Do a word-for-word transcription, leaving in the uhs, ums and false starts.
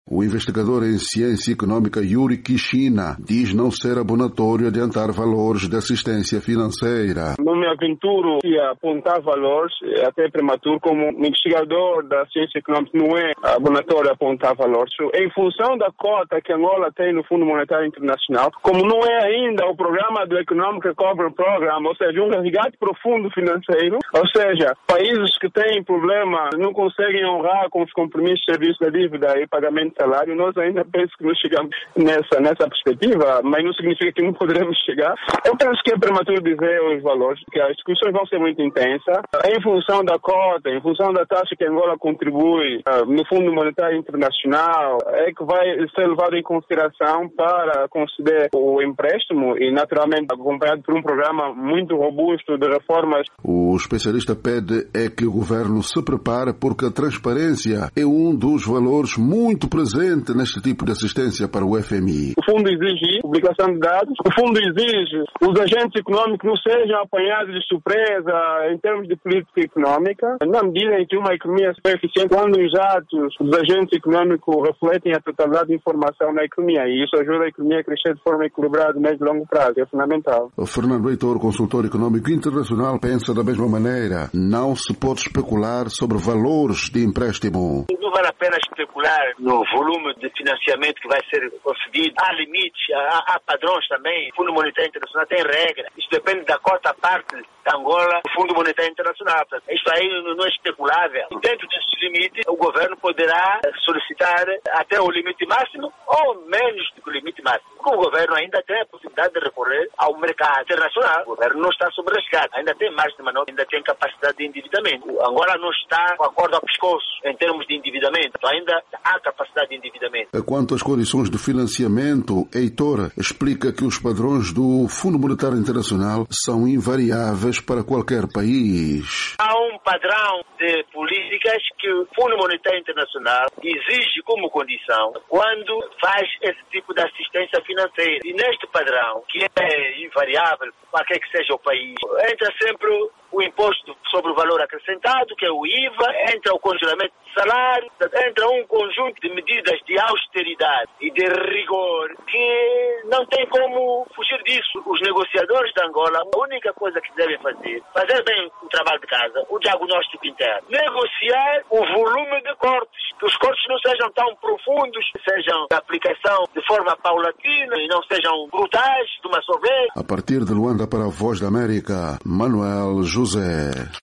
O investigador em ciência econômica Yuri Kishina diz não ser abonatório adiantar valores de assistência financeira. Não me aventuro a apontar valores, é até prematuro, como investigador da ciência econômica não é abonatório apontar valores. Em função da cota que Angola tem no Fundo Monetário Internacional, como não é ainda o programa do Economic Recovery Program, ou seja, um resgate profundo financeiro, ou seja, países que têm problema não conseguem honrar com os compromissos de serviço da dívida e pagamento de salário, nós ainda penso que não chegamos nessa, nessa perspectiva, mas não significa que não poderemos chegar. Eu penso que é prematuro dizer os valores, que as discussões vão ser muito intensas, em função da cota, em função da taxa que Angola contribui no Fundo Monetário Internacional, é que vai ser levado em consideração para conceder o empréstimo e, naturalmente, acompanhado por um programa muito robusto de reformas. O especialista pede é que o governo se prepare porque a transparência é um dos valores muito presente neste tipo de assistência para o F M I. O fundo exige publicação de dados, o fundo exige os agentes econômicos não sejam apanhados de surpresa em termos de política econômica, na medida em que uma economia é eficiente, quando os atos dos agentes econômicos refletem a totalidade de informação na economia, e isso ajuda a economia a crescer de forma equilibrada a médio e longo prazo, é fundamental. O Fernando Heitor, consultor econômico internacional, pensa da mesma maneira. Não se pode especular sobre valores de empréstimo. Não vale a pena especular no volume de financiamento que vai ser concedido. Há limites, há, há padrões também. O Fundo Monetário Internacional tem regra. Isso depende da cota parte da Angola do Fundo Monetário Internacional. Isso aí não é especulável. Dentro desses limites, o governo poderá solicitar até o limite máximo ou menos do que o limite máximo. Porque o governo ainda tem a possibilidade de recorrer ao mercado internacional. O governo não está sob resgate. Ainda tem margem de manobra, ainda tem capacidade de endividamento. Angola não está com a corda ao pescoço em termos de endividamento. Então ainda há capacidade de endividamento. Quanto às condições de financiamento, Heitor explica que os padrões do Fundo Monetário Internacional são invariáveis para qualquer país. Há um padrão de políticas que o Fundo Monetário Internacional exige como condição quando faz esse tipo de assistência financeira. E neste padrão, que é invariável, qualquer que seja o país, entra sempre o imposto sobre o valor acrescentado, que é o I V A, entra o congelamento de salário, entra um conjunto de medidas de austeridade e de rigor que não tem como fugir disso. Os negociadores de Angola, a única coisa que devem fazer, fazer bem o trabalho de casa, o diagnóstico interno, negociar o volume de cortes, que os cortes não sejam tão profundos, sejam de aplicação de forma paulatina e não sejam brutais de uma só vez. A partir de Luanda para a Voz da América, Manuel José.